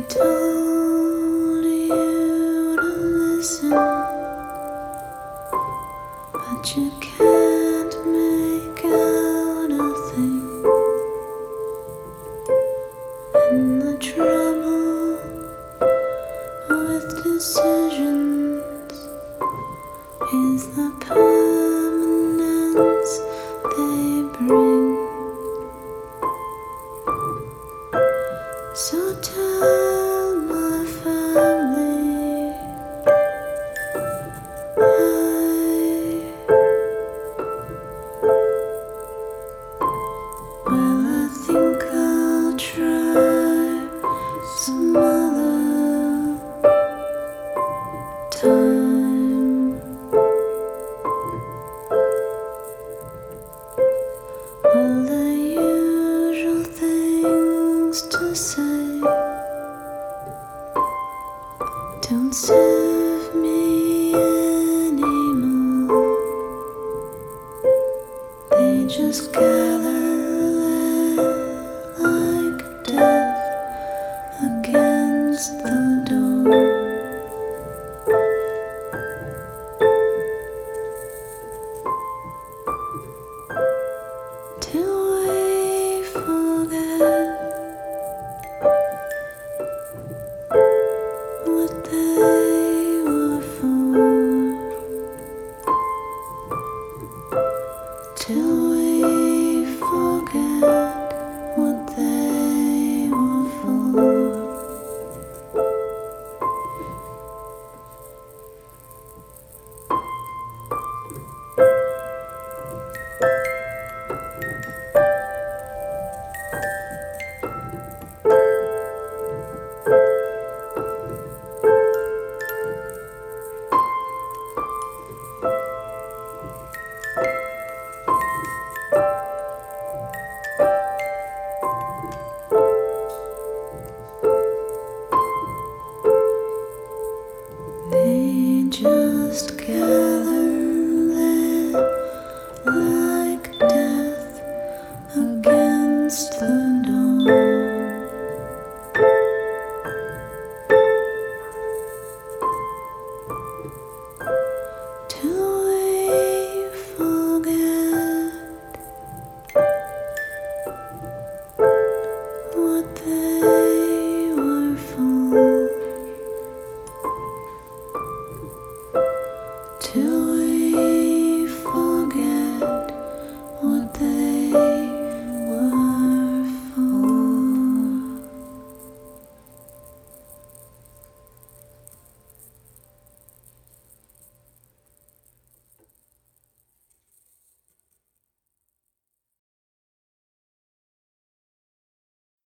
told you to listen, but you can't make out a thing. And the trouble with decisions is the permanence they bring. So tell my family I think I'll try some other time. All the usual things to say don't serve me anymore. They just gather